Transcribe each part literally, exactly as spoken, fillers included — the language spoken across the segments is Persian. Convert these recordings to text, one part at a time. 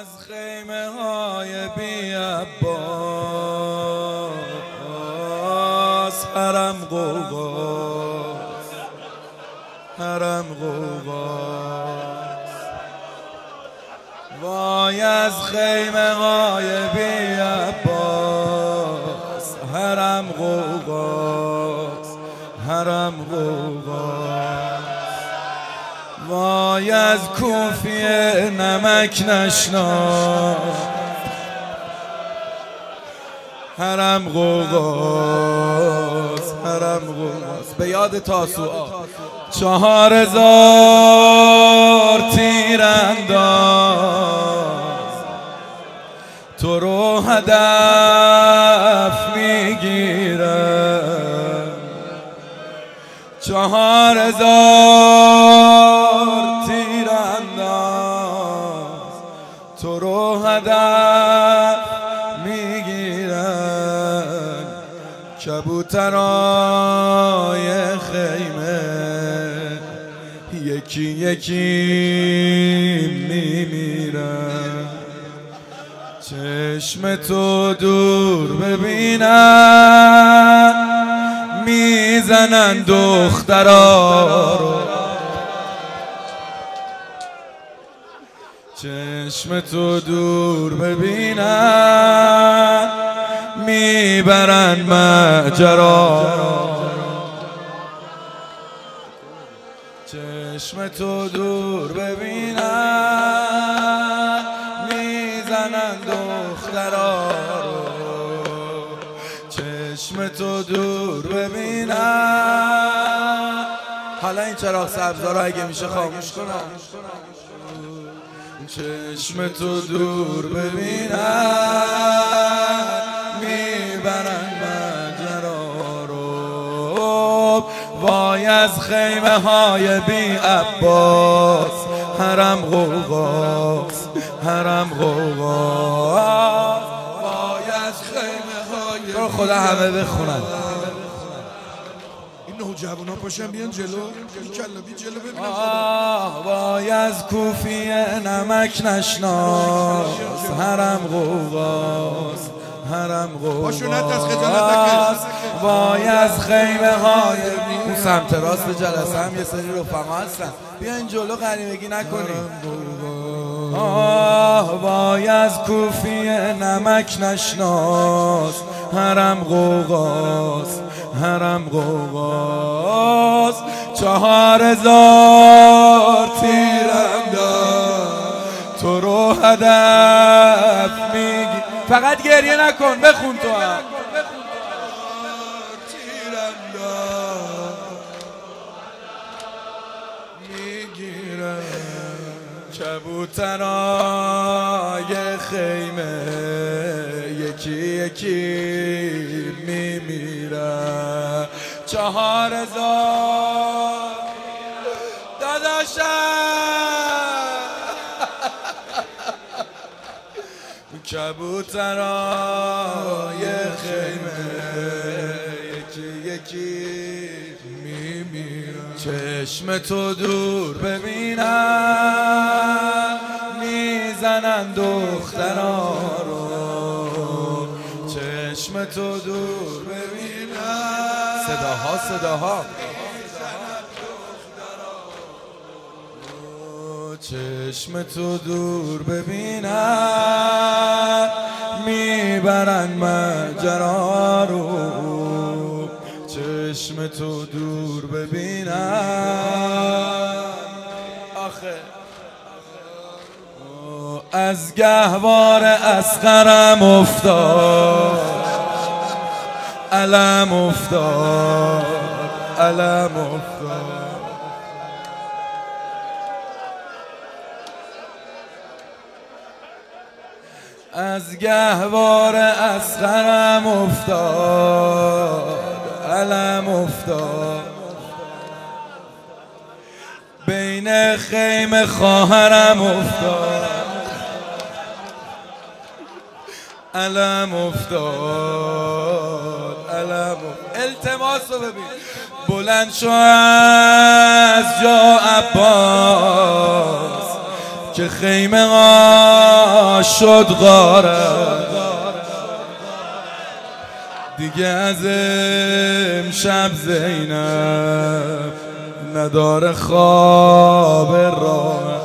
از خیمه های بی عباس حرم غوغاست، حرم غوغاست. وای از خیمه های بی عباس حرم غوغاست، حرم غوغاست. وای از کوفیه نمک نشناس حرم غوغاست، حرم غوغاست. به یاد تاسوعا چهار هزار تیرانداز تو رو هدف میگیرن، چهار هزار تیرانداز تو رو هدف میگیرن. کبوترای خیمه یکی یکی میمیرن. چشم تو دور ببینن میزنن دخترا رو، چشم تو دور ببینن میبرن ماجرا. چشم تو دور ببینن میزنن دخترا رو، چشم تو دور ببینن. حالا این چراغ سبزا رو اگه میشه خاموش کنم. چشم تو دور ببینن میبرن ماجرا رو. وای از خیمه های بی عباس حرم غوغاست، حرم غوغاست. وای از خیمه های رو خدا همه بخونن. این نوجوانا پاشن بیان جلو، کلابی جلو ببینم. وای از کوفیه نمک نشناس حرم غوغاست، حرم غوغاست. وای از خیمه های اون سمت راست جلسه هم یه سری رفقا هستن، بیاین جلو غریبگی نکنیم. آه وای از کوفیه نمک نشناس حرم غوغاست، حرم غوغاست. چهار هزار تیرانداز تو رو هدف میگی. فقط گریه نکن، بخون تو هم. کبوترای خیمه یکی یکی میمیرن. چهار هزار داداشم کبوترای خیمه یکی یکی میمیرن. چشم تو دور ببینن میزنن دخترا رو، چشم تو دور ببینن. صداها صداها چشم تو دور ببینن میبرن ماجرا رو، چشم تو دور ببینن. آخه از گهوار اصغرم افتاد علم افتاد، علم افتاد. از گهوار اصغرم افتاد علم افتاد. بین خیمه خواهرم افتاد علم افتاد، علم. التماس رو ببین. بلند شو از جا عباس که خیمه ها شد غاره، دیگه از امشب زینب نداره خواب راه،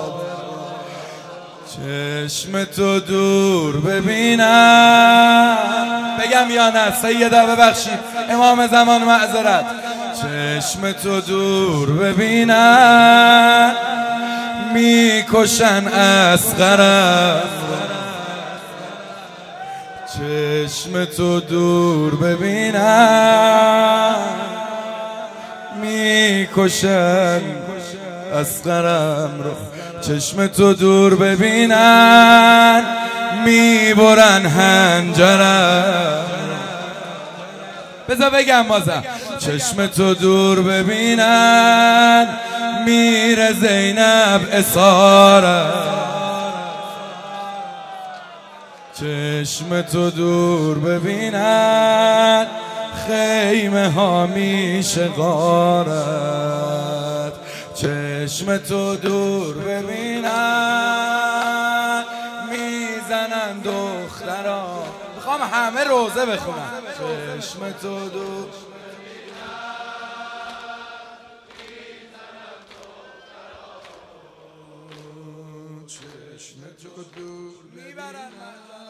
چشم تو دور ببینم. بگم یا نه سیده ببخشید امام زمان معذرت. چشم تو دور ببینم میکشن اصغرم، چشم تو دور ببینم میکشن اصغرم رو، چشم تو دور ببینن میبرن هنجرم. بذار بگم بازم. چشم تو دور ببینن میره زینب اسارم، چشم تو دور ببینن خیمه ها میشه غارت، چشم تو دور ببینن میزنن دختران. میخوام همه روزه بخونم. چشم تو دور چشم تو دور میبرن